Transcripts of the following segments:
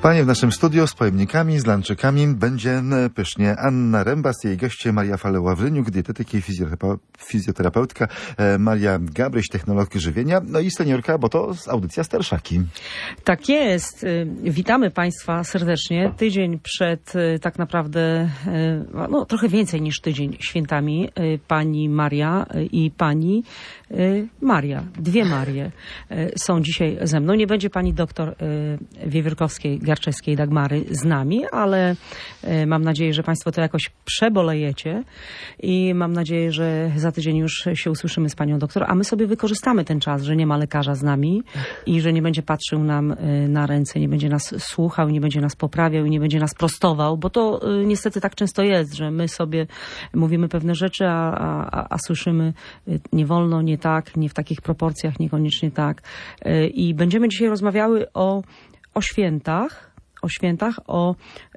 Panie w naszym studiu z pojemnikami, z lanczykami będzie pysznie. Anna Rembas, jej goście Maria Fale-Ławryniuk, dietetyk i fizjoterapeutka, Maria Gabryś, technolog żywienia, no i seniorka, bo to audycja Starszaki. Tak jest. Witamy Państwa serdecznie. Tydzień przed tak naprawdę, no trochę więcej niż tydzień świętami. Pani Maria i pani Maria. Dwie Marie są dzisiaj ze mną. Nie będzie pani doktor Wiewiórkowskiej, Garczewskiej, Dagmary z nami, ale mam nadzieję, że Państwo to jakoś przebolejecie i mam nadzieję, że za tydzień już się usłyszymy z panią doktor, a my sobie wykorzystamy ten czas, że nie ma lekarza z nami i że nie będzie patrzył nam na ręce, nie będzie nas słuchał, nie będzie nas poprawiał i nie będzie nas prostował, bo to niestety tak często jest, że my sobie mówimy pewne rzeczy, a słyszymy nie wolno, nie tak, nie w takich proporcjach, niekoniecznie tak. I będziemy dzisiaj rozmawiały o świętach, o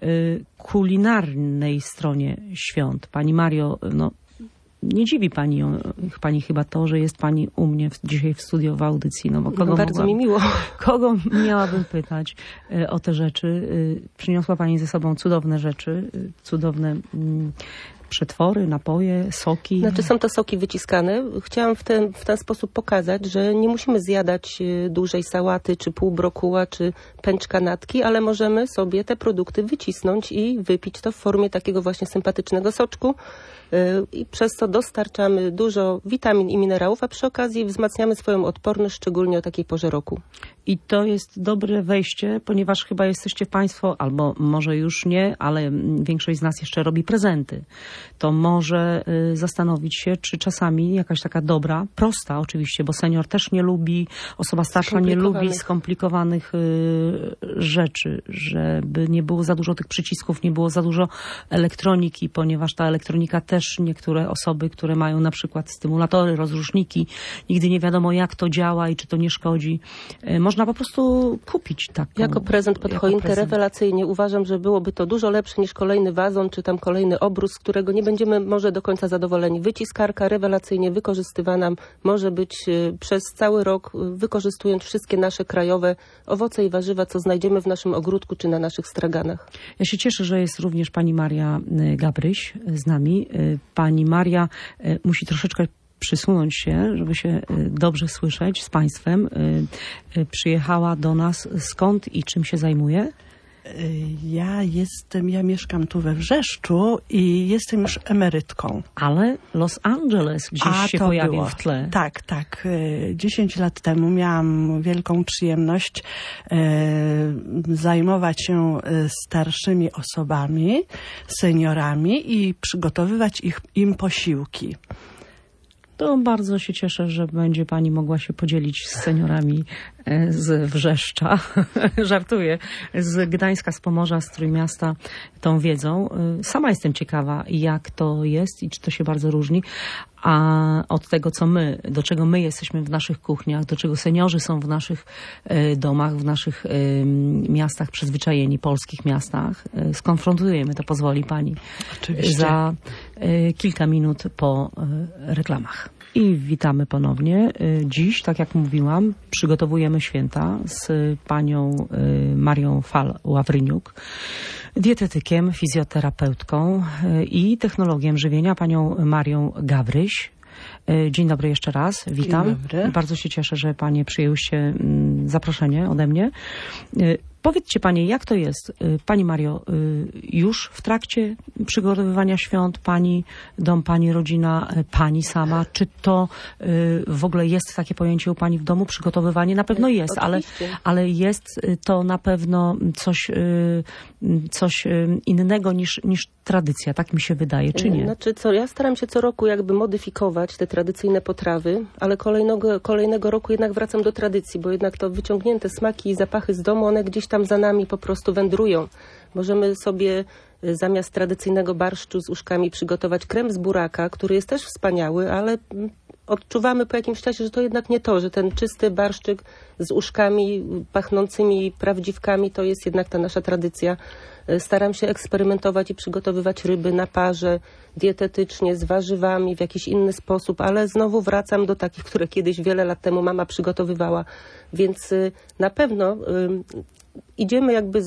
kulinarnej stronie świąt. Pani Mario, no nie dziwi pani chyba to, że jest pani u mnie dzisiaj w studio w audycji. No bo bardzo mi miło. Kogo miałabym pytać o te rzeczy? Przyniosła pani ze sobą cudowne rzeczy, cudowne przetwory, napoje, soki. Znaczy są to soki wyciskane. Chciałam w ten sposób pokazać, że nie musimy zjadać dużej sałaty, czy pół brokuła, czy pęczka natki, ale możemy sobie te produkty wycisnąć i wypić to w formie takiego właśnie sympatycznego soczku. I przez co dostarczamy dużo witamin i minerałów, a przy okazji wzmacniamy swoją odporność, szczególnie o takiej porze roku. I to jest dobre wejście, ponieważ chyba jesteście Państwo, albo może już nie, ale większość z nas jeszcze robi prezenty. To może zastanowić się, czy czasami jakaś taka dobra, prosta oczywiście, bo senior też nie lubi, osoba starsza nie lubi skomplikowanych rzeczy, żeby nie było za dużo tych przycisków, nie było za dużo elektroniki, ponieważ ta elektronika też niektóre osoby, które mają na przykład stymulatory, rozruszniki, nigdy nie wiadomo jak to działa i czy to nie szkodzi. Można po prostu kupić taką. Jako prezent pod choinkę rewelacyjnie. Uważam, że byłoby to dużo lepsze niż kolejny wazon, czy tam kolejny obrus, z którego nie będziemy może do końca zadowoleni. Wyciskarka rewelacyjnie wykorzystywana może być przez cały rok, wykorzystując wszystkie nasze krajowe owoce i warzywa, co znajdziemy w naszym ogródku, czy na naszych straganach. Ja się cieszę, że jest również pani Maria Gabryś z nami. Pani Maria musi troszeczkę przysunąć się, żeby się dobrze słyszeć z Państwem. Przyjechała do nas. Skąd i czym się zajmuje? Ja mieszkam tu we Wrzeszczu i jestem już emerytką. Ale Los Angeles gdzieś się pojawił w tle. Tak. 10 lat temu miałam wielką przyjemność zajmować się starszymi osobami, seniorami i przygotowywać im posiłki. To bardzo się cieszę, że będzie pani mogła się podzielić z seniorami z Wrzeszcza. Żartuję. Z Gdańska, z Pomorza, z Trójmiasta tą wiedzą. Sama jestem ciekawa, jak to jest i czy to się bardzo różni. A od tego, do czego my jesteśmy w naszych kuchniach, do czego seniorzy są w naszych domach, w naszych miastach przyzwyczajeni, polskich miastach, skonfrontujemy, to pozwoli pani. Oczywiście. Za kilka minut po reklamach. I witamy ponownie. Dziś, tak jak mówiłam, przygotowujemy święta z panią Marią Fale-Ławryniuk, dietetykiem, fizjoterapeutką i technologiem żywienia, panią Marią Gabryś. Dzień dobry jeszcze raz, witam. Dzień dobry. Bardzo się cieszę, że panie przyjęłyście zaproszenie ode mnie. Powiedzcie panie, jak to jest? Pani Mario, już w trakcie przygotowywania świąt, pani dom, pani rodzina, pani sama, czy to w ogóle jest takie pojęcie u pani w domu, przygotowywanie? Na pewno jest, ale jest to na pewno coś innego niż tradycja, tak mi się wydaje, czy nie? Znaczy, ja staram się co roku jakby modyfikować te tradycyjne potrawy, ale kolejnego roku jednak wracam do tradycji, bo jednak to wyciągnięte smaki i zapachy z domu, one gdzieś tam za nami po prostu wędrują. Możemy sobie zamiast tradycyjnego barszczu z uszkami przygotować krem z buraka, który jest też wspaniały, ale odczuwamy po jakimś czasie, że to jednak nie to, że ten czysty barszczyk z uszkami pachnącymi prawdziwkami to jest jednak ta nasza tradycja. Staram się eksperymentować i przygotowywać ryby na parze, dietetycznie, z warzywami, w jakiś inny sposób, ale znowu wracam do takich, które kiedyś wiele lat temu mama przygotowywała. Więc na pewno idziemy jakby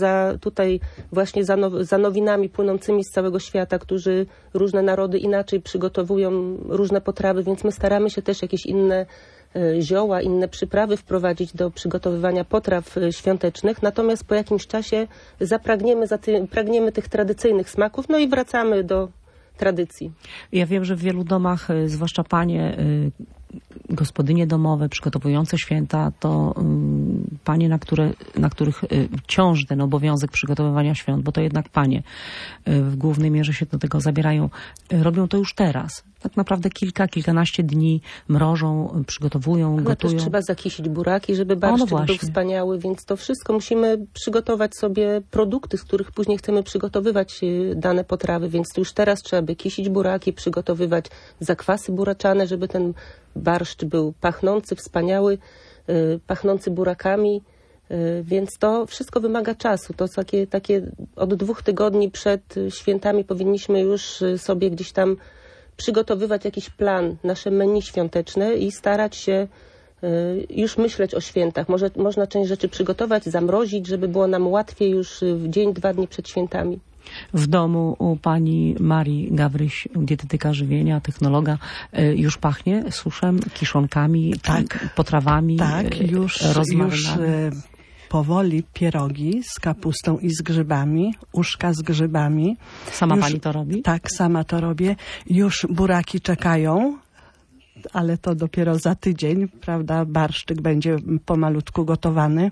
za nowinami płynącymi z całego świata, którzy różne narody inaczej przygotowują różne potrawy, więc my staramy się też jakieś inne zioła, inne przyprawy wprowadzić do przygotowywania potraw świątecznych, natomiast po jakimś czasie pragniemy tych tradycyjnych smaków, no i wracamy do tradycji. Ja wiem, że w wielu domach, zwłaszcza panie, gospodynie domowe przygotowujące święta, to panie, na których ciąży ten obowiązek przygotowywania świąt, bo to jednak panie w głównej mierze się do tego zabierają, robią to już teraz. Tak naprawdę kilkanaście dni mrożą, przygotowują, ale gotują. też trzeba zakisić buraki, żeby barszczyk był wspaniały, więc to wszystko musimy przygotować sobie produkty, z których później chcemy przygotowywać dane potrawy, więc już teraz trzeba by kisić buraki, przygotowywać zakwasy buraczane, żeby ten barszcz był pachnący, wspaniały, pachnący burakami, więc to wszystko wymaga czasu. To takie od 2 tygodni przed świętami powinniśmy już sobie gdzieś tam przygotowywać jakiś plan, nasze menu świąteczne i starać się już myśleć o świętach. Można część rzeczy przygotować, zamrozić, żeby było nam łatwiej już w dzień, 2 dni przed świętami. W domu u pani Marii Gawryś, dietetyka żywienia, technologa, już pachnie suszem, kiszonkami, tak, potrawami, już powoli pierogi z kapustą i z grzybami, uszka z grzybami. Sama pani to robi? Tak, sama to robię. Już buraki czekają, ale to dopiero za tydzień, prawda? Barszczyk będzie pomalutku gotowany.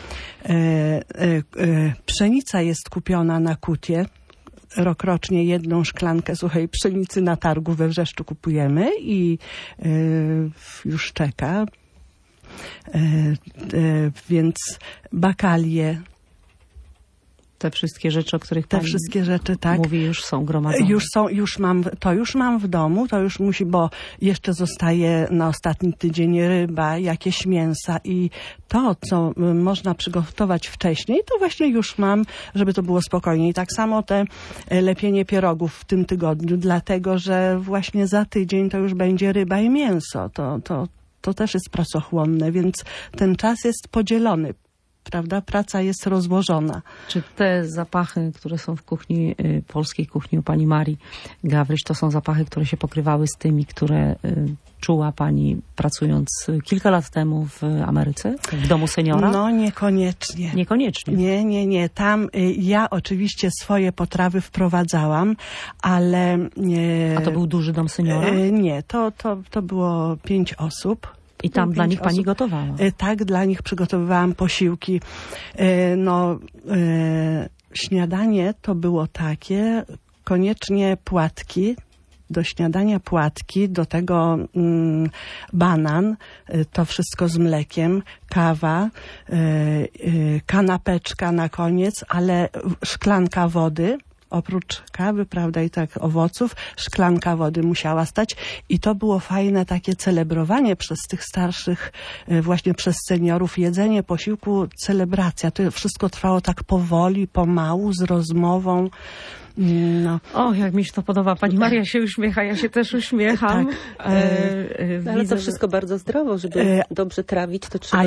Pszenica jest kupiona na kutie. Rokrocznie 1 szklankę suchej pszenicy na targu we Wrzeszczu kupujemy i już czeka. Więc bakalie. Te wszystkie rzeczy, o których pani tak, mówi, już są gromadzone. Już mam w domu, to już musi, bo jeszcze zostaje na ostatni tydzień ryba, jakieś mięsa i to, co można przygotować wcześniej, to właśnie już mam, żeby to było spokojniej. Tak samo te lepienie pierogów w tym tygodniu, dlatego, że właśnie za tydzień to już będzie ryba i mięso. To też jest pracochłonne, więc ten czas jest podzielony. Prawda? Praca jest rozłożona. Czy te zapachy, które są w kuchni, polskiej kuchni u pani Marii Gawryś, to są zapachy, które się pokrywały z tymi, które czuła pani pracując kilka lat temu w Ameryce, w domu seniora? No niekoniecznie. Niekoniecznie? Nie. Tam ja oczywiście swoje potrawy wprowadzałam, ale... A to był duży dom seniora? Nie, to było 5 osób. I tam dla nich pani gotowała? Tak, dla nich przygotowywałam posiłki. Śniadanie to było takie, koniecznie płatki, do śniadania płatki, do tego banan, to wszystko z mlekiem, kawa, kanapeczka na koniec, ale szklanka wody. Oprócz kawy, prawda, i tak owoców, szklanka wody musiała stać i to było fajne takie celebrowanie przez tych starszych, właśnie przez seniorów, jedzenie posiłku, celebracja. To wszystko trwało tak powoli, pomału, z rozmową. No. O, jak mi się to podoba. Pani Maria się uśmiecha, ja się też uśmiecham. Tak. Ale to wszystko bardzo zdrowo, żeby dobrze trawić, to trzeba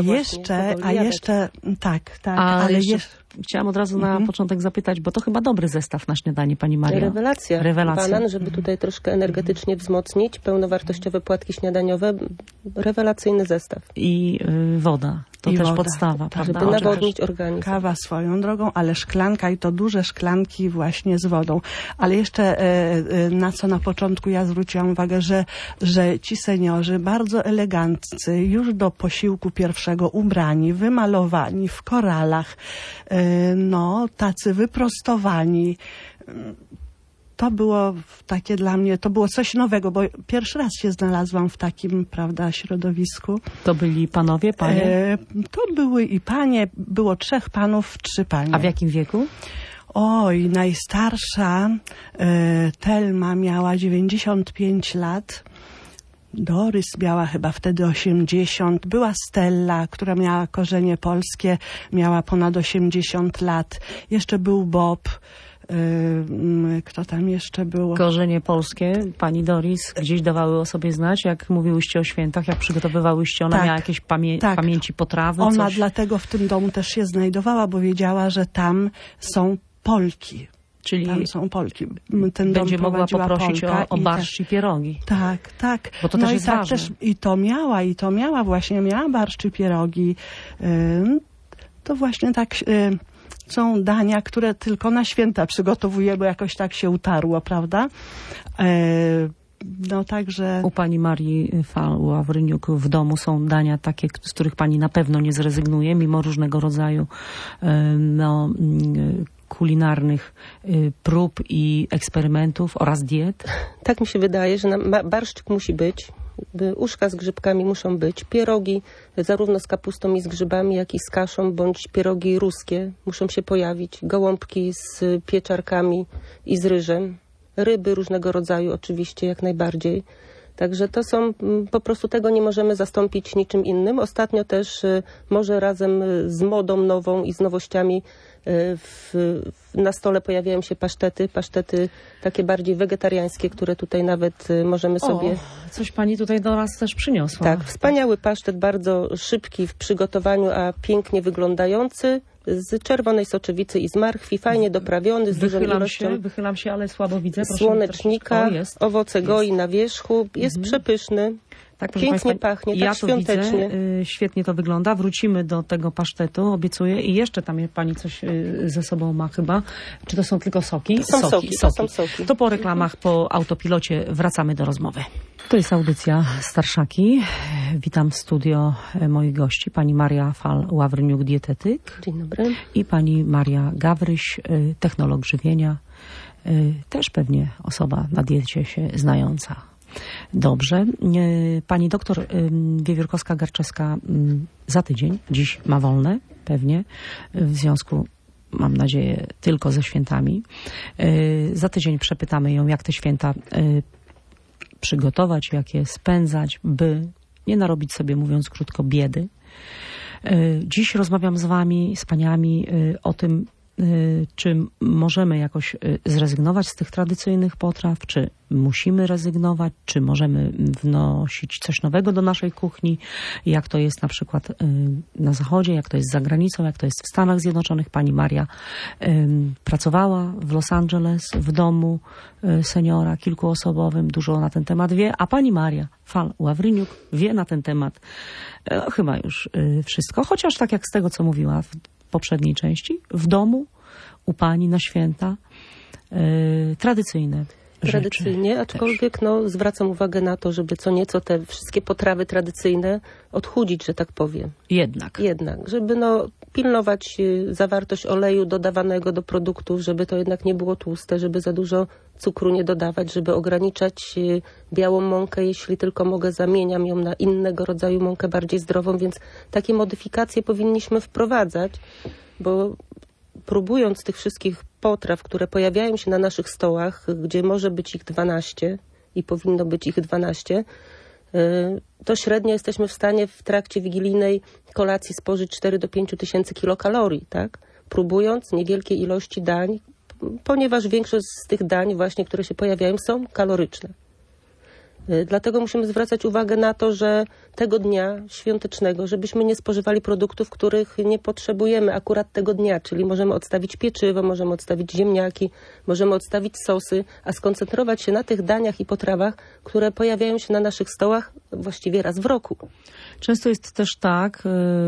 ale chciałam od razu na początek zapytać, bo to chyba dobry zestaw na śniadanie, pani Maria. Rewelacja. Banan, żeby tutaj troszkę energetycznie wzmocnić, pełnowartościowe płatki śniadaniowe, rewelacyjny zestaw. I woda. To też woda, podstawa, prawda? Żeby nawodnić organizm. Kawa swoją drogą, ale szklanka i to duże szklanki właśnie z wodą. Ale jeszcze na co na początku ja zwróciłam uwagę, że ci seniorzy bardzo eleganccy, już do posiłku pierwszego ubrani, wymalowani w koralach, tacy wyprostowani. To było takie dla mnie, to było coś nowego, bo pierwszy raz się znalazłam w takim, prawda, środowisku. To byli panowie, panie? To były i panie, było 3 panów, 3 panie. A w jakim wieku? Oj, najstarsza Telma miała 95 lat. Dorys miała chyba wtedy 80. Była Stella, która miała korzenie polskie, miała ponad 80 lat. Jeszcze był Bob. Kto tam jeszcze był? Korzenie polskie, pani Doris, gdzieś dawały o sobie znać, jak mówiłyście o świętach, jak przygotowywałyście, ona miała jakieś pamięci potrawy? Ona coś? dlatego w tym domu też się znajdowała, bo wiedziała, że tam są Polki. Czyli Tam są Polki. Ten będzie dom mogła prowadziła poprosić Polka o barszcz i pierogi. Tak. Bo to też jest ważne. I to miała właśnie, miała barszcz i pierogi. To właśnie tak są dania, które tylko na święta przygotowuje, bo jakoś tak się utarło, prawda? No także... U pani Marii Fal-Ławryniuk w domu są dania takie, z których pani na pewno nie zrezygnuje, mimo różnego rodzaju kulinarnych prób i eksperymentów oraz diet. Tak mi się wydaje, że barszczyk musi być, uszka z grzybkami muszą być, pierogi zarówno z kapustą i z grzybami, jak i z kaszą, bądź pierogi ruskie muszą się pojawić, gołąbki z pieczarkami i z ryżem, ryby różnego rodzaju oczywiście, jak najbardziej. Także to są, po prostu tego nie możemy zastąpić niczym innym. Ostatnio też może razem z modą nową i z nowościami na stole pojawiają się pasztety takie bardziej wegetariańskie, które tutaj nawet możemy sobie... Coś pani tutaj do nas też przyniosła. Tak, wspaniały pasztet, bardzo szybki w przygotowaniu, a pięknie wyglądający, z czerwonej soczewicy i z marchwi, fajnie doprawiony, z dużą ilością Wychylam się, ale słabo widzę. Proszę słonecznika, owoce goi na wierzchu, jest przepyszny. Tak, pięknie Państwa, pachnie, ja tak świątecznie. Widzę, świetnie to wygląda. Wrócimy do tego pasztetu, obiecuję. I jeszcze tam pani coś ze sobą ma chyba. Czy to są tylko soki? To są soki. To po reklamach, po autopilocie wracamy do rozmowy. To jest audycja Starszaki. Witam w studio moich gości. Pani Maria Fal-Ławryniuk, dietetyk. Dzień dobry. I pani Maria Gawryś, technolog żywienia. Też pewnie osoba na diecie się znająca. Dobrze. Pani doktor Wiewiórkowska-Garczewska za tydzień, dziś ma wolne pewnie, w związku, mam nadzieję, tylko ze świętami. Za tydzień przepytamy ją, jak te święta przygotować, jak je spędzać, by nie narobić sobie, mówiąc krótko, biedy. Dziś rozmawiam z wami, z paniami o tym, czy możemy jakoś zrezygnować z tych tradycyjnych potraw, czy musimy rezygnować, czy możemy wnosić coś nowego do naszej kuchni, jak to jest na przykład na Zachodzie, jak to jest za granicą, jak to jest w Stanach Zjednoczonych. Pani Maria pracowała w Los Angeles w domu seniora kilkuosobowym, dużo na ten temat wie, a pani Maria Fal-Ławryniuk wie na ten temat chyba już wszystko, chociaż tak jak z tego, co mówiła w poprzedniej części, w domu, u pani na święta, tradycyjne Tradycyjnie, aczkolwiek zwracam uwagę na to, żeby co nieco te wszystkie potrawy tradycyjne odchudzić, że tak powiem. Jednak, żeby pilnować zawartość oleju dodawanego do produktów, żeby to jednak nie było tłuste, żeby za dużo cukru nie dodawać, żeby ograniczać białą mąkę, jeśli tylko mogę, zamieniam ją na innego rodzaju mąkę bardziej zdrową, więc takie modyfikacje powinniśmy wprowadzać, bo próbując tych wszystkich potraw, które pojawiają się na naszych stołach, gdzie może być ich 12 i powinno być ich 12, to średnio jesteśmy w stanie w trakcie wigilijnej kolacji spożyć 4 do 5 tysięcy kilokalorii, tak? Próbując niewielkiej ilości dań, ponieważ większość z tych dań właśnie, które się pojawiają, są kaloryczne. Dlatego musimy zwracać uwagę na to, że tego dnia świątecznego, żebyśmy nie spożywali produktów, których nie potrzebujemy akurat tego dnia, czyli możemy odstawić pieczywo, możemy odstawić ziemniaki, możemy odstawić sosy, a skoncentrować się na tych daniach i potrawach, które pojawiają się na naszych stołach właściwie raz w roku. Często jest też tak,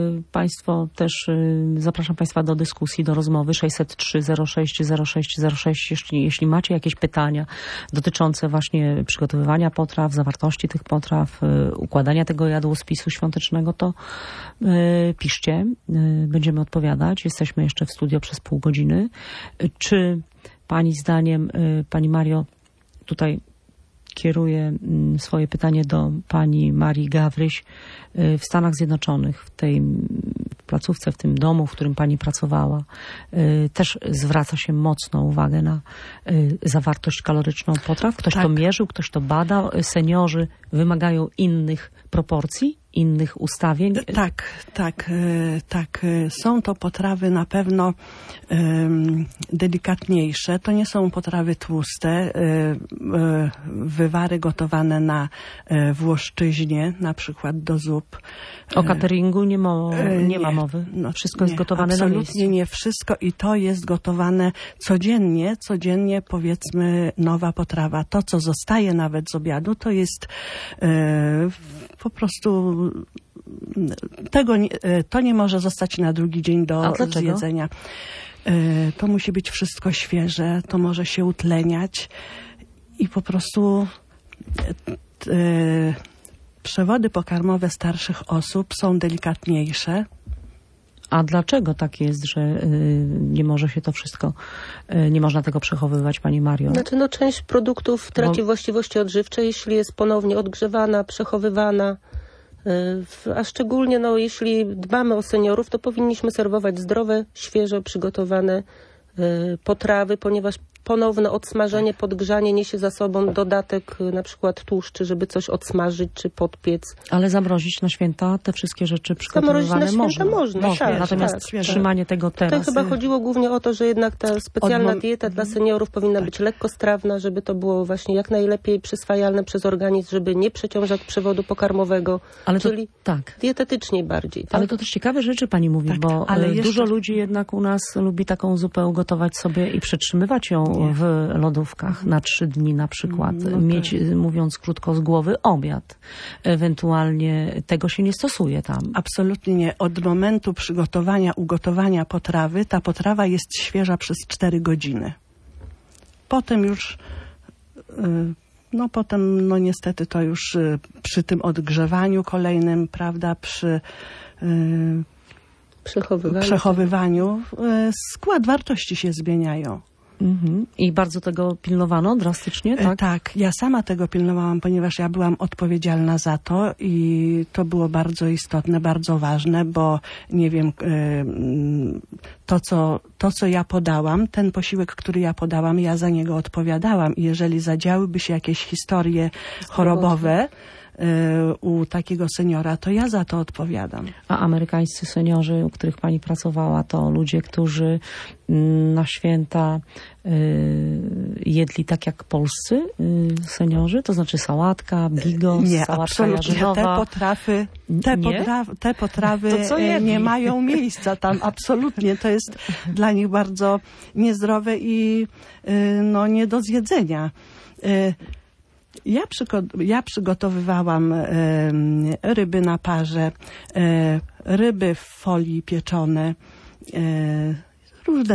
zapraszam Państwa do dyskusji, do rozmowy 603 06 06 06, jeśli macie jakieś pytania dotyczące właśnie przygotowywania potraw, zawartości tych potraw, układania tego jadłospisu świątecznego, to piszcie, będziemy odpowiadać. Jesteśmy jeszcze w studio przez pół godziny. Czy pani zdaniem, pani Mario, tutaj kieruję swoje pytanie do pani Marii Gawryś, w Stanach Zjednoczonych, w tej placówce, w tym domu, w którym pani pracowała, też zwraca się mocno uwagę na zawartość kaloryczną potraw. Ktoś to mierzył, ktoś to bada. Seniorzy wymagają innych proporcji, innych ustawień? Tak. Są to potrawy na pewno delikatniejsze. To nie są potrawy tłuste. Wywary gotowane na Włoszczyźnie, na przykład do zup. O cateringu nie ma mowy. Wszystko jest gotowane na miejscu. Absolutnie nie wszystko i to jest gotowane codziennie powiedzmy nowa potrawa. To, co zostaje nawet z obiadu, to jest po prostu to nie może zostać na drugi dzień do zjedzenia. To musi być wszystko świeże, to może się utleniać i po prostu przewody pokarmowe starszych osób są delikatniejsze. A dlaczego tak jest, że nie może się to wszystko, nie można tego przechowywać, Pani Mario? Znaczy, część produktów traci właściwości odżywcze, jeśli jest ponownie odgrzewana, przechowywana. A szczególnie, jeśli dbamy o seniorów, to powinniśmy serwować zdrowe, świeżo przygotowane potrawy, ponieważ ponowne odsmażenie, podgrzanie niesie za sobą dodatek na przykład tłuszczy, żeby coś odsmażyć czy podpiec. Ale zamrozić na święta te wszystkie rzeczy przygotowywane można. Tak, natomiast trzymanie tego teraz. To chyba chodziło głównie o to, że jednak ta specjalna dieta dla seniorów powinna być lekkostrawna, żeby to było właśnie jak najlepiej przyswajalne przez organizm, żeby nie przeciążać przewodu pokarmowego, czyli dietetycznie bardziej. Tak? Ale to też ciekawe rzeczy Pani mówi, bo dużo ludzi jednak u nas lubi taką zupę ugotować sobie i przetrzymywać ją w lodówkach na 3 dni na przykład. Mieć, mówiąc krótko z głowy, obiad. Ewentualnie tego się nie stosuje tam. Absolutnie nie. Od momentu przygotowania, ugotowania potrawy, ta potrawa jest świeża przez 4 godziny. Potem już niestety to już przy tym odgrzewaniu kolejnym, prawda, przy przechowywaniu skład wartości się zmieniają. I bardzo tego pilnowano drastycznie, tak? Tak, ja sama tego pilnowałam, ponieważ ja byłam odpowiedzialna za to i to było bardzo istotne, bardzo ważne, bo nie wiem, to co ja podałam, ten posiłek, który ja podałam, ja za niego odpowiadałam i jeżeli zadziałyby się jakieś historie chorobowe u takiego seniora, to ja za to odpowiadam. A amerykańscy seniorzy, u których Pani pracowała, to ludzie, którzy na święta jedli tak jak polscy seniorzy? To znaczy sałatka, bigos, sałatka jarzynowa? Te potrawy nie mają miejsca tam. Absolutnie. To jest dla nich bardzo niezdrowe i nie do zjedzenia. Ja przygotowywałam ryby na parze, ryby w folii pieczone, różne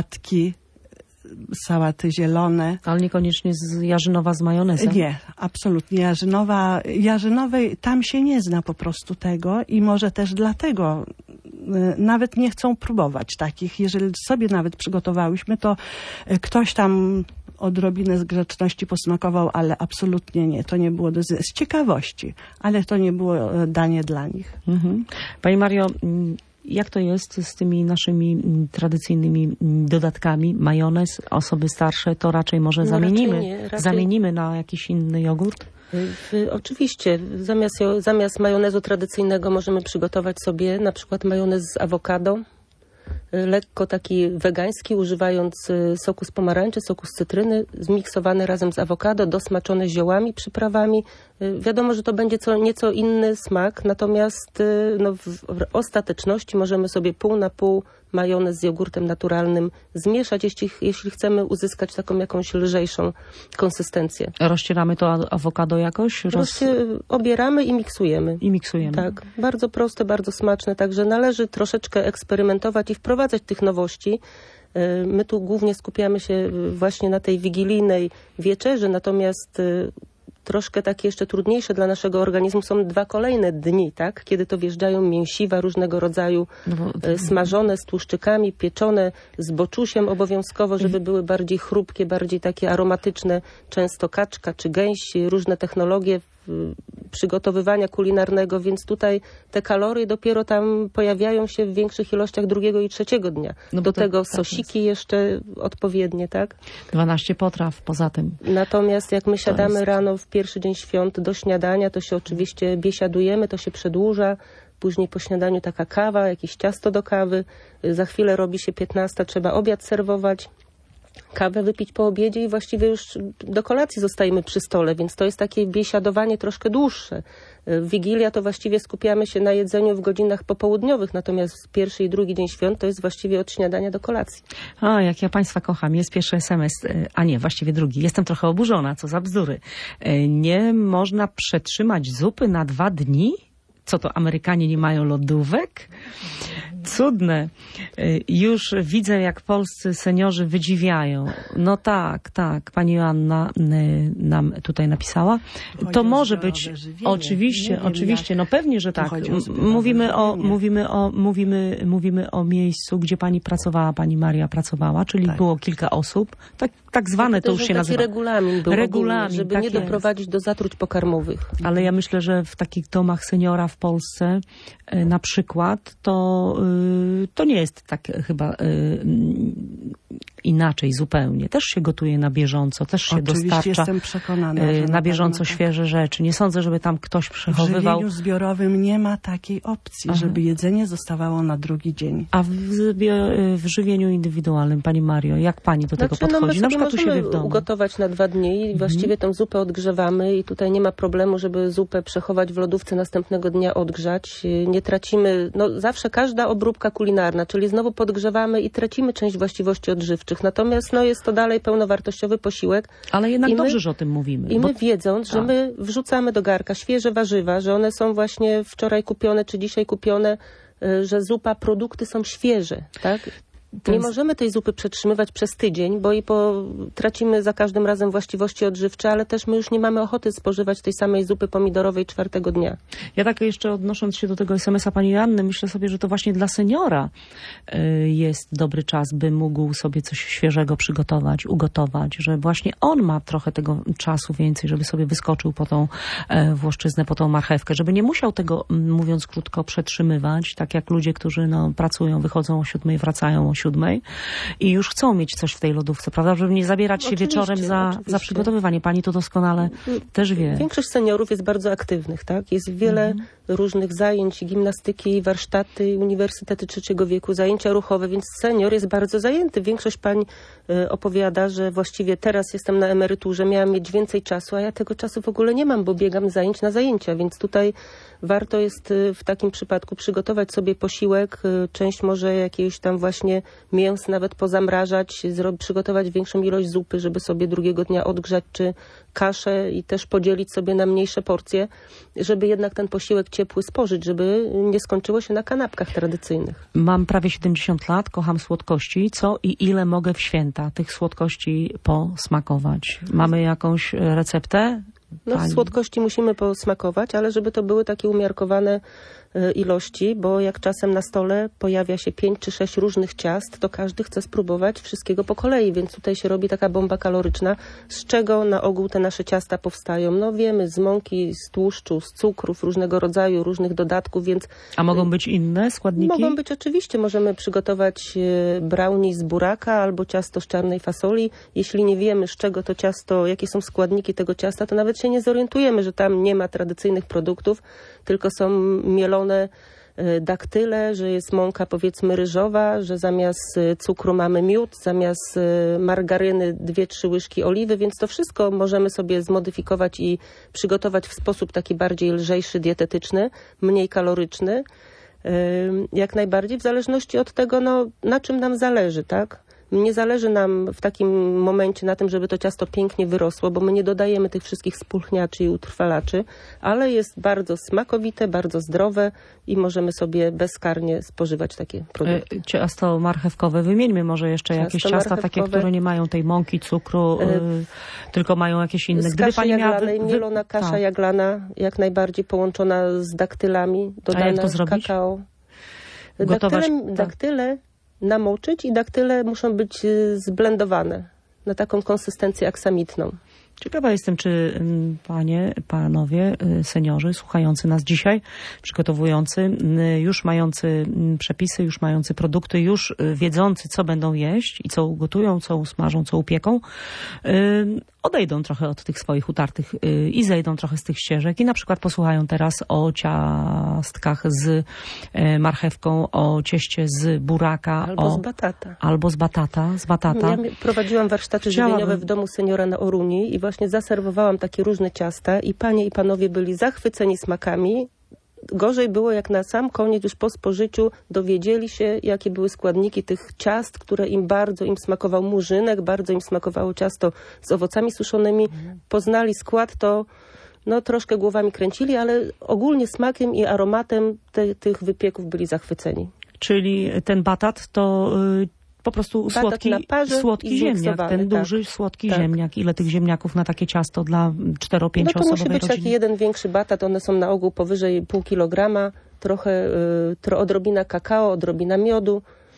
sałaty zielone. Ale niekoniecznie jarzynowa z majonezem? Nie, absolutnie. Jarzynowej tam się nie zna po prostu tego i może też dlatego nawet nie chcą próbować takich. Jeżeli sobie nawet przygotowałyśmy, to ktoś tam odrobinę z grzeczności posmakował, ale absolutnie nie. To nie było z ciekawości, ale to nie było danie dla nich. Pani Mario, jak to jest z tymi naszymi tradycyjnymi dodatkami? Majonez, osoby starsze, to raczej może zamienimy na jakiś inny jogurt? Oczywiście. Zamiast majonezu tradycyjnego możemy przygotować sobie na przykład majonez z awokado. Lekko taki wegański, używając soku z pomarańczy, soku z cytryny, zmiksowany razem z awokado, dosmaczone ziołami, przyprawami. Wiadomo, że to będzie nieco inny smak, natomiast w ostateczności możemy sobie pół na pół majonez z jogurtem naturalnym zmieszać, jeśli chcemy uzyskać taką jakąś lżejszą konsystencję. Rozcieramy to awokado jakoś? Obieramy i miksujemy. Tak, bardzo proste, bardzo smaczne, także należy troszeczkę eksperymentować i wprowadzać tych nowości. My tu głównie skupiamy się właśnie na tej wigilijnej wieczerzy, natomiast troszkę takie jeszcze trudniejsze dla naszego organizmu są 2 kolejne dni, tak? Kiedy to wjeżdżają mięsiwa różnego rodzaju, smażone z tłuszczykami, pieczone z boczusiem obowiązkowo, żeby były bardziej chrupkie, bardziej takie aromatyczne, często kaczka czy gęś, różne technologie przygotowywania kulinarnego, więc tutaj te kalorie dopiero tam pojawiają się w większych ilościach drugiego i trzeciego dnia. No do to tego tak sosiki jeszcze odpowiednie, tak? 12 potraw poza tym. Natomiast jak my siadamy jest- rano w pierwszy dzień świąt do śniadania, to się oczywiście biesiadujemy, to się przedłuża. Później po śniadaniu taka kawa, jakieś ciasto do kawy. Za chwilę robi się 15, trzeba obiad serwować. Kawę wypić po obiedzie i właściwie już do kolacji zostajemy przy stole, więc to jest takie biesiadowanie troszkę dłuższe. W Wigilia to właściwie skupiamy się na jedzeniu w godzinach popołudniowych, natomiast pierwszy i drugi dzień świąt to jest właściwie od śniadania do kolacji. O, jak ja państwa kocham. Jest pierwszy SMS, a nie, właściwie drugi. Jestem trochę oburzona, co za bzdury. Nie można przetrzymać zupy na 2 dni? Co to, Amerykanie nie mają lodówek? Cudne. Już widzę, jak polscy seniorzy wydziwiają. No tak, pani Joanna nam tutaj napisała. Chodzi To o może zbiorowe być, żywienie. oczywiście, Nie wiem, oczywiście, jak no pewnie, że tu tak. chodzi o zbiorowe Mówimy o miejscu, gdzie pani pracowała, pani Maria pracowała, czyli Tak. było kilka osób. Tak zwane to już się taki nazywa. regulamin był Regulamin, ogólny, żeby tak nie jest. doprowadzić do zatruć pokarmowych. Ale ja myślę, że w takich domach seniora w Polsce na przykład to nie jest tak chyba inaczej zupełnie. Też się gotuje na bieżąco, też się Oczywiście dostarcza jestem przekonana, że na bieżąco pewno tak. świeże rzeczy. Nie sądzę, żeby tam ktoś W przechowywał. żywieniu zbiorowym nie ma takiej opcji, Aha. żeby jedzenie zostawało na drugi dzień. A w żywieniu indywidualnym, pani Mario, jak pani do tego podchodzi? My Na sobie przykład u siebie możemy w domu. ugotować na 2 dni i właściwie tą zupę odgrzewamy i tutaj nie ma problemu, żeby zupę przechować w lodówce, następnego dnia odgrzać. Nie tracimy, zawsze każda obróbka kulinarna, czyli znowu podgrzewamy i tracimy część właściwości odżywczych. Natomiast jest to dalej pełnowartościowy posiłek. Ale jednak I my- dobrze, że o tym mówimy. I bo- my wiedząc, że tak. my wrzucamy do garnka świeże warzywa, że one są właśnie wczoraj kupione czy dzisiaj kupione, że zupa, produkty są świeże, tak? Nie możemy tej zupy przetrzymywać przez tydzień, bo tracimy za każdym razem właściwości odżywcze, ale też my już nie mamy ochoty spożywać tej samej zupy pomidorowej 4. dnia. Ja tak jeszcze odnosząc się do tego SMS-a pani Joanny, myślę sobie, że to właśnie dla seniora jest dobry czas, by mógł sobie coś świeżego przygotować, ugotować, że właśnie on ma trochę tego czasu więcej, żeby sobie wyskoczył po tą włoszczyznę, po tą marchewkę, żeby nie musiał tego, mówiąc krótko, przetrzymywać, tak jak ludzie, którzy pracują, wychodzą o 7, wracają o 7 i już chcą mieć coś w tej lodówce, prawda, żeby nie zabierać się Oczywiście, wieczorem za oczywiście. przygotowywanie. Pani to doskonale też wie. Większość seniorów jest bardzo aktywnych, tak? Jest wiele różnych zajęć, gimnastyki, warsztaty, uniwersytety trzeciego wieku, zajęcia ruchowe, więc senior jest bardzo zajęty. Większość pań opowiada, że właściwie teraz jestem na emeryturze, miałam mieć więcej czasu, a ja tego czasu w ogóle nie mam, bo biegam z zajęć na zajęcia, więc tutaj warto jest w takim przypadku przygotować sobie posiłek, część może jakiegoś tam właśnie mięs nawet pozamrażać, przygotować większą ilość zupy, żeby sobie drugiego dnia odgrzać, czy kaszę i też podzielić sobie na mniejsze porcje, żeby jednak ten posiłek ciepły spożyć, żeby nie skończyło się na kanapkach tradycyjnych. Mam prawie 70 lat, kocham słodkości. Co i ile mogę w święta tych słodkości posmakować? Mamy jakąś receptę? Pani? Słodkości musimy posmakować, ale żeby to były takie umiarkowane ilości, bo jak czasem na stole pojawia się 5 czy 6 różnych ciast, to każdy chce spróbować wszystkiego po kolei, więc tutaj się robi taka bomba kaloryczna. Z czego na ogół te nasze ciasta powstają? Wiemy, z mąki, z tłuszczu, z cukrów różnego rodzaju, różnych dodatków, więc... A mogą być inne składniki? Mogą być oczywiście. Możemy przygotować brownie z buraka albo ciasto z czarnej fasoli. Jeśli nie wiemy, z czego to ciasto, jakie są składniki tego ciasta, to nawet się nie zorientujemy, że tam nie ma tradycyjnych produktów, tylko są mielone daktyle, że jest mąka powiedzmy ryżowa, że zamiast cukru mamy miód, zamiast margaryny 2-3 łyżki oliwy, więc to wszystko możemy sobie zmodyfikować i przygotować w sposób taki bardziej lżejszy, dietetyczny, mniej kaloryczny. Jak najbardziej, w zależności od tego, na czym nam zależy, tak? Nie zależy nam w takim momencie na tym, żeby to ciasto pięknie wyrosło, bo my nie dodajemy tych wszystkich spulchniaczy i utrwalaczy, ale jest bardzo smakowite, bardzo zdrowe i możemy sobie bezkarnie spożywać takie produkty. Ciasto marchewkowe. Wymieńmy może jeszcze jakieś ciasta takie, które nie mają tej mąki, cukru, tylko mają jakieś inne. Z kaszy jaglanej, mielona kasza jaglana, jak najbardziej połączona z daktylami, dodane jak to zrobić? kakao. Gotować, Daktyle namoczyć i daktyle muszą być zblendowane na taką konsystencję aksamitną. Ciekawa jestem, czy panie, panowie, seniorzy słuchający nas dzisiaj, przygotowujący, już mający przepisy, już mający produkty, już wiedzący, co będą jeść i co ugotują, co usmażą, co upieką, odejdą trochę od tych swoich utartych i zejdą trochę z tych ścieżek i na przykład posłuchają teraz o ciastkach z marchewką, o cieście z buraka. Albo z batata. Z batata. Ja prowadziłam warsztaty żywieniowe w domu seniora na Oruni i właśnie zaserwowałam takie różne ciasta i panie i panowie byli zachwyceni smakami. Gorzej było, jak na sam koniec, już po spożyciu, dowiedzieli się, jakie były składniki tych ciast, które bardzo im smakował murzynek, bardzo im smakowało ciasto z owocami suszonymi. Poznali skład, to troszkę głowami kręcili, ale ogólnie smakiem i aromatem tych wypieków byli zachwyceni. Czyli ten batat to po prostu słodki ziemniak, ten duży, słodki ziemniak. Ile tych ziemniaków na takie ciasto dla 4-5 osobowej rodziny? To musi być taki jeden większy batat, one są na ogół powyżej pół kilograma, odrobina kakao, odrobina miodu,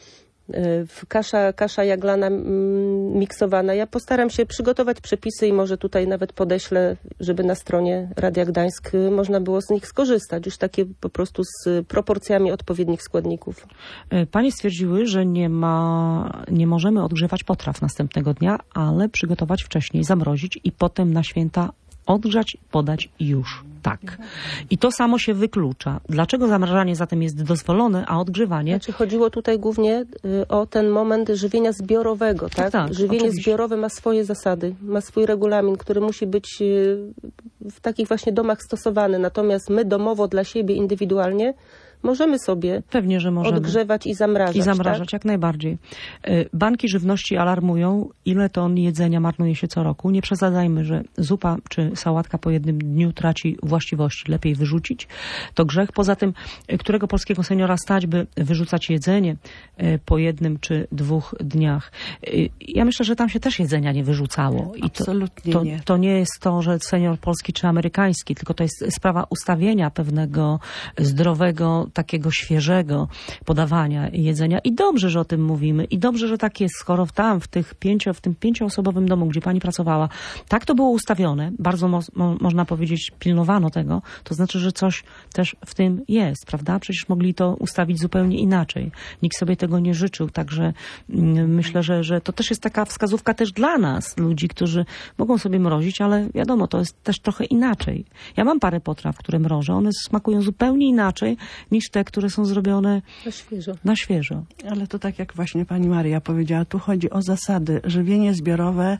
kasza jaglana miksowana. Ja postaram się przygotować przepisy i może tutaj nawet podeślę, żeby na stronie Radia Gdańsk można było z nich skorzystać. Już takie po prostu z proporcjami odpowiednich składników. Panie stwierdziły, że nie możemy odgrzewać potraw następnego dnia, ale przygotować wcześniej, zamrozić i potem na święta odgrzać, podać i już. Tak. I to samo się wyklucza. Dlaczego zamrażanie zatem jest dozwolone, a odgrzewanie... Znaczy chodziło tutaj głównie o ten moment żywienia zbiorowego, tak? Żywienie oczywiście. Zbiorowe ma swoje zasady, ma swój regulamin, który musi być w takich właśnie domach stosowany. Natomiast my domowo dla siebie indywidualnie możemy sobie pewnie, że możemy odgrzewać i zamrażać. I zamrażać, tak? Jak najbardziej. Banki żywności alarmują, ile ton jedzenia marnuje się co roku. Nie przesadzajmy, że zupa czy sałatka po jednym dniu traci właściwości. Lepiej wyrzucić. To grzech. Poza tym, którego polskiego seniora stać, by wyrzucać jedzenie po 1 czy 2 dniach. Ja myślę, że tam się też jedzenia nie wyrzucało. I absolutnie nie. To nie jest to, że senior polski czy amerykański, tylko to jest sprawa ustawienia pewnego zdrowego, takiego świeżego podawania jedzenia. I dobrze, że o tym mówimy. I dobrze, że tak jest, skoro w tym 5-osobowym domu, gdzie pani pracowała, tak to było ustawione, bardzo można powiedzieć, pilnowano tego, to znaczy, że coś też w tym jest, prawda? Przecież mogli to ustawić zupełnie inaczej. Nikt sobie tego nie życzył, także myślę, że to też jest taka wskazówka też dla nas, ludzi, którzy mogą sobie mrozić, ale wiadomo, to jest też trochę inaczej. Ja mam parę potraw, które mrożę. One smakują zupełnie inaczej niż te, które są zrobione na świeżo. Ale to tak jak właśnie pani Maria powiedziała, tu chodzi o zasady. Żywienie zbiorowe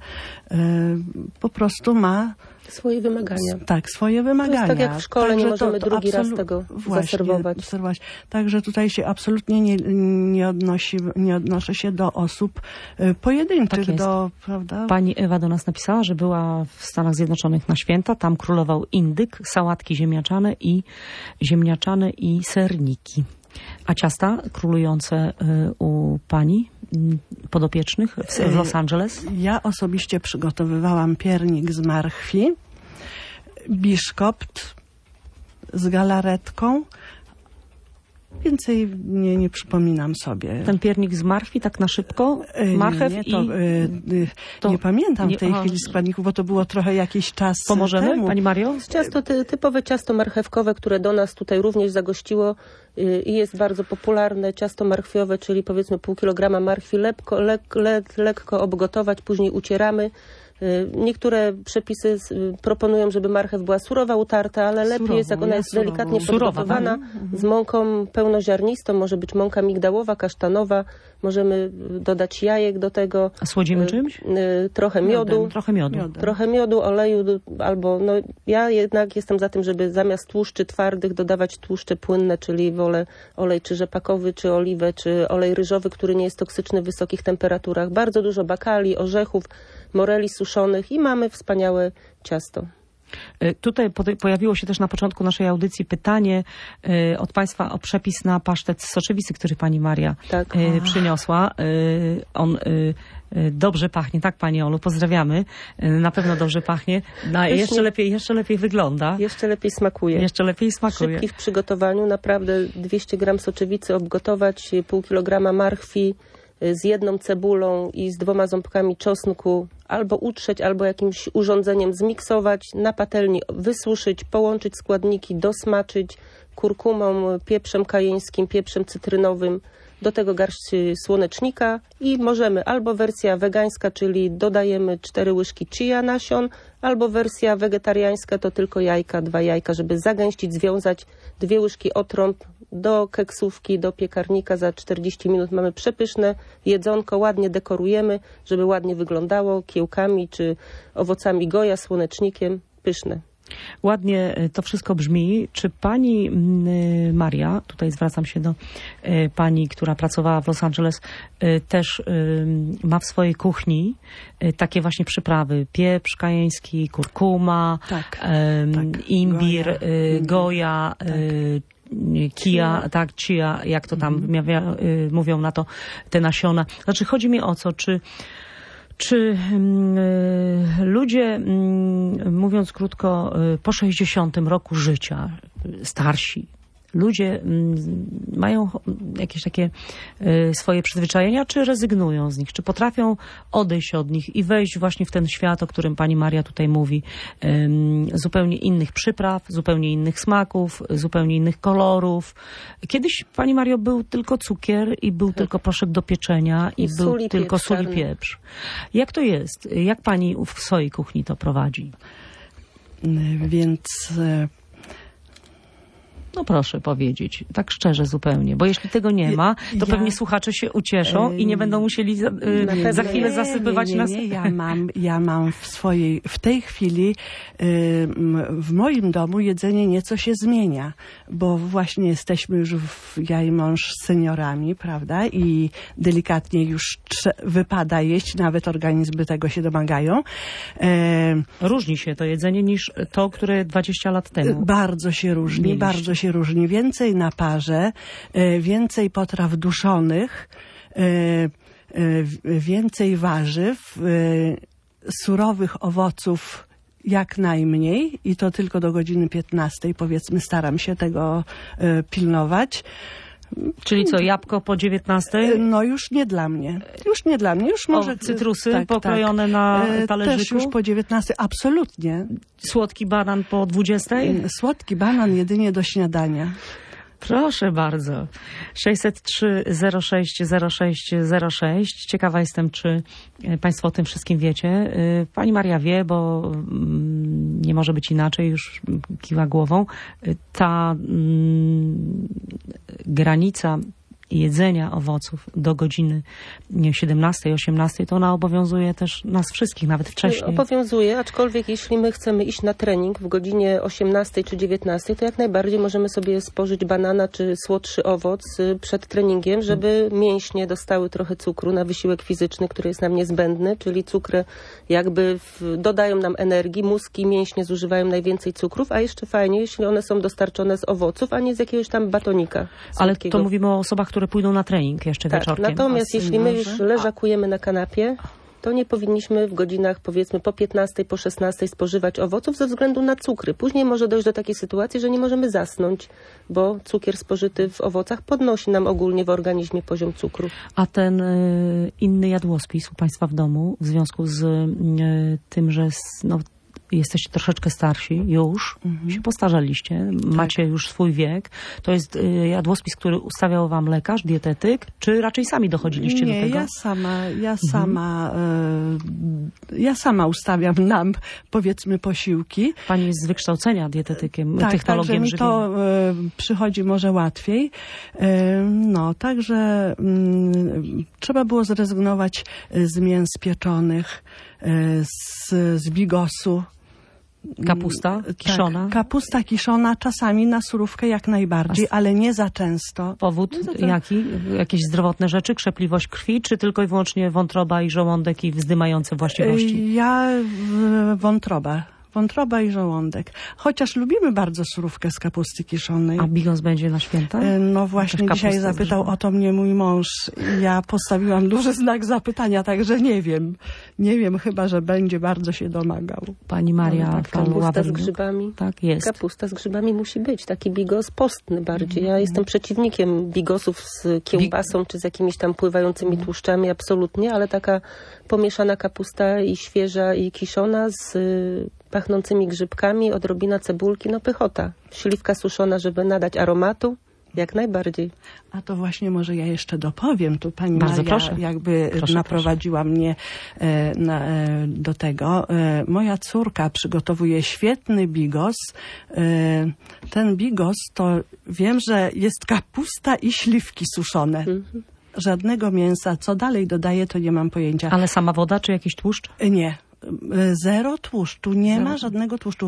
po prostu ma swoje wymagania. Tak, swoje wymagania. To jest tak jak w szkole, także nie możemy drugi raz tego zaserwować. Także tutaj się absolutnie nie odnoszę się do osób pojedynczych. Tak prawda? Pani Ewa do nas napisała, że była w Stanach Zjednoczonych na święta. Tam królował indyk, sałatki ziemniaczane i serniki. A ciasta królujące u pani podopiecznych w Los Angeles? Ja osobiście przygotowywałam piernik z marchwi, biszkopt z galaretką. Więcej nie przypominam sobie. Ten piernik z marchwi, tak na szybko? Marchew nie pamiętam w tej chwili składników, bo to było trochę jakiś czas Pomożemy, temu. pani Mario? Ciasto, typowe ciasto marchewkowe, które do nas tutaj również zagościło i jest bardzo popularne. Ciasto marchwiowe, czyli powiedzmy pół kilograma marchwi, lekko obgotować, później ucieramy. Niektóre przepisy proponują, żeby marchew była surowa, utarta, ale lepiej jest, jak ona jest delikatnie podgotowana, z mąką pełnoziarnistą, może być mąka migdałowa, kasztanowa, możemy dodać jajek do tego. A słodzimy czymś? Trochę miodu. Trochę miodu, oleju, albo ja jednak jestem za tym, żeby zamiast tłuszczy twardych dodawać tłuszcze płynne, czyli wolę olej czy rzepakowy, czy oliwę, czy olej ryżowy, który nie jest toksyczny w wysokich temperaturach. Bardzo dużo bakali, orzechów, moreli suszonych i mamy wspaniałe ciasto. Tutaj pojawiło się też na początku naszej audycji pytanie od państwa o przepis na pasztet z soczewicy, który pani Maria przyniosła. On dobrze pachnie, tak pani Olu, pozdrawiamy. Na pewno dobrze pachnie. Jeszcze lepiej wygląda. Jeszcze lepiej smakuje. Szybki w przygotowaniu, naprawdę 200 gram soczewicy obgotować, pół kilograma marchwi, z jedną cebulą i z 2 ząbkami czosnku albo utrzeć, albo jakimś urządzeniem zmiksować, na patelni wysuszyć, połączyć składniki, dosmaczyć kurkumą, pieprzem kajeńskim, pieprzem cytrynowym, do tego garść słonecznika i możemy albo wersja wegańska, czyli dodajemy 4 łyżki chia nasion, albo wersja wegetariańska to tylko jajka, 2 jajka, żeby zagęścić, związać 2 łyżki otrąb do keksówki, do piekarnika. Za 40 minut mamy przepyszne jedzonko, ładnie dekorujemy, żeby ładnie wyglądało, kiełkami czy owocami goja, słonecznikiem, pyszne. Ładnie to wszystko brzmi. Czy pani Maria, tutaj zwracam się do pani, która pracowała w Los Angeles, też ma w swojej kuchni takie właśnie przyprawy? Pieprz kajeński, kurkuma, imbir, goja, chia, chia, jak to tam mówią na to te nasiona. Znaczy chodzi mi o co, czy ludzie, mówiąc krótko, po 60 roku życia, starsi, ludzie mają jakieś takie swoje przyzwyczajenia, czy rezygnują z nich? Czy potrafią odejść od nich i wejść właśnie w ten świat, o którym pani Maria tutaj mówi? Zupełnie innych przypraw, zupełnie innych smaków, zupełnie innych kolorów. Kiedyś, pani Mario, był tylko cukier i był tylko proszek do pieczenia i był tylko sól i pieprz. Jak to jest? Jak pani w swojej kuchni to prowadzi? Więc... No proszę powiedzieć, tak szczerze zupełnie, bo jeśli tego nie ma, to pewnie słuchacze się ucieszą i nie będą musieli za chwilę zasypywać nas. Ja mam w tej chwili w moim domu jedzenie nieco się zmienia, bo właśnie jesteśmy już, ja i mąż, seniorami, prawda, i delikatnie już wypada jeść, nawet organizmy tego się domagają. Różni się to jedzenie niż to, które 20 lat temu. Bardzo się różni, bardzo się różni. Więcej na parze, więcej potraw duszonych, więcej warzyw, surowych owoców jak najmniej i to tylko do godziny 15, powiedzmy, staram się tego pilnować. Czyli co, jabłko po 19? No już nie dla mnie. Już nie dla mnie. Już może cytrusy pokrojone na talerzyku? Też już po 19, absolutnie. Słodki banan po 20? Słodki banan jedynie do śniadania. Proszę bardzo. 603 06 06 06. Ciekawa jestem, czy państwo o tym wszystkim wiecie. Pani Maria wie, bo nie może być inaczej, już kiwa głową. Ta granica jedzenia owoców do godziny 17, 18, to ona obowiązuje też nas wszystkich, nawet wcześniej. Obowiązuje, aczkolwiek jeśli my chcemy iść na trening w godzinie 18 czy 19, to jak najbardziej możemy sobie spożyć banana czy słodszy owoc przed treningiem, żeby mięśnie dostały trochę cukru na wysiłek fizyczny, który jest nam niezbędny, czyli cukry jakby dodają nam energii, mózg i mięśnie zużywają najwięcej cukrów, a jeszcze fajnie, jeśli one są dostarczone z owoców, a nie z jakiegoś tam batonika słodkiego. Ale to mówimy o osobach, które pójdą na trening jeszcze wieczorkiem. Natomiast jeśli my już leżakujemy na kanapie, to nie powinniśmy w godzinach, powiedzmy, po 15, po 16 spożywać owoców ze względu na cukry. Później może dojść do takiej sytuacji, że nie możemy zasnąć, bo cukier spożyty w owocach podnosi nam ogólnie w organizmie poziom cukru. A ten inny jadłospis u państwa w domu w związku z tym, że jesteście troszeczkę starsi już, się postarzaliście, macie już swój wiek. To jest jadłospis, który ustawiał wam lekarz, dietetyk, czy raczej sami dochodziliście do tego? Ja sama ustawiam nam, powiedzmy, posiłki. Pani jest z wykształcenia dietetykiem, tak, technologiem także mi to przychodzi może łatwiej. Także trzeba było zrezygnować z mięs pieczonych, z bigosu. Kapusta kiszona? Tak, kapusta kiszona, czasami na surówkę jak najbardziej, ale nie za często. Powód jaki? Jakieś zdrowotne rzeczy? Krzepliwość krwi? Czy tylko i wyłącznie wątroba i żołądek i wzdymające właściwości? Ja wątroba. wątroba i żołądek. Chociaż lubimy bardzo surówkę z kapusty kiszonej. A bigos będzie na święta? No właśnie Jakaś dzisiaj kapusta zapytał zrzeszona? o to mnie mój mąż. Ja postawiłam duży znak zapytania, także nie wiem. Nie wiem, chyba że będzie bardzo się domagał. Pani Maria Kapusta z Fal-Ławrynuk. grzybami. Tak, jest. Kapusta z grzybami musi być. Taki bigos postny bardziej. Ja jestem przeciwnikiem bigosów z kiełbasą czy z jakimiś tam pływającymi tłuszczami, absolutnie, ale taka pomieszana kapusta i świeża i kiszona z pachnącymi grzybkami, odrobina cebulki, no pychota. Śliwka suszona, żeby nadać aromatu. Jak najbardziej. A to właśnie może ja jeszcze dopowiem. Tu pani Bardzo Maria proszę. jakby Proszę, naprowadziła mnie do tego. Moja córka przygotowuje świetny bigos. Ten bigos to wiem, że jest kapusta i śliwki suszone. Żadnego mięsa. Co dalej dodaje, to nie mam pojęcia. Ale sama woda, czy jakiś tłuszcz? Nie. Zero tłuszczu, nie ma żadnego tłuszczu.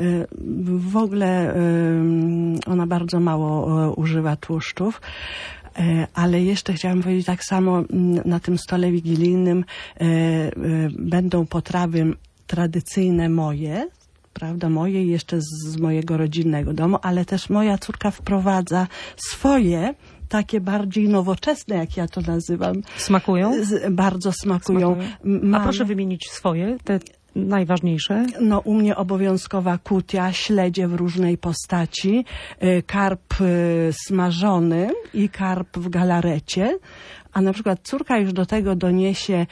W ogóle ona bardzo mało używa tłuszczów. Ale jeszcze chciałam powiedzieć tak samo, na tym stole wigilijnym będą potrawy tradycyjne moje, prawda, moje jeszcze z mojego rodzinnego domu, ale też moja córka wprowadza swoje, takie bardziej nowoczesne, jak ja to nazywam. Smakują? Bardzo smakują. A proszę wymienić swoje, te najważniejsze. No, u mnie obowiązkowa kutia, śledzie w różnej postaci, karp smażony i karp w galarecie. A na przykład córka już do tego doniesie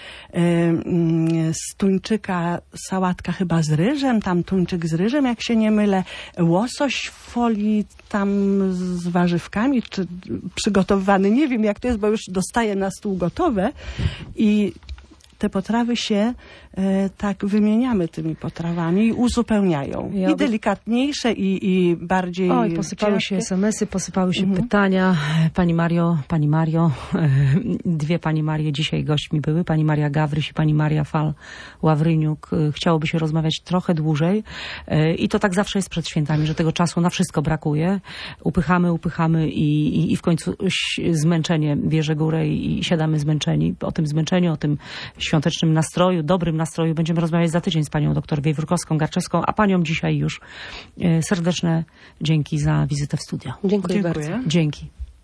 z tuńczyka sałatka chyba z ryżem, tam tuńczyk z ryżem, jak się nie mylę, łosoś w folii tam z warzywkami, czy przygotowywany, nie wiem jak to jest, bo już dostaję na stół gotowe i te potrawy się tak wymieniamy tymi potrawami i uzupełniają. I delikatniejsze, i bardziej Oj, posypały ciężkie. się SMS-y, posypały się pytania. Pani Mario, dwie Pani Marie dzisiaj gośćmi były. Pani Maria Gawryś i Pani Maria Fal-Ławryniuk. Chciałoby się rozmawiać trochę dłużej. I to tak zawsze jest przed świętami, że tego czasu na wszystko brakuje. Upychamy i w końcu zmęczenie bierze górę i siadamy zmęczeni. O tym zmęczeniu, o tym świątecznym nastroju, dobrym nastroju będziemy rozmawiać za tydzień z panią dr Wiewiórkowską-Garczewską, a paniom dzisiaj już serdeczne dzięki za wizytę w studio. Dziękuję bardzo. Dzięki.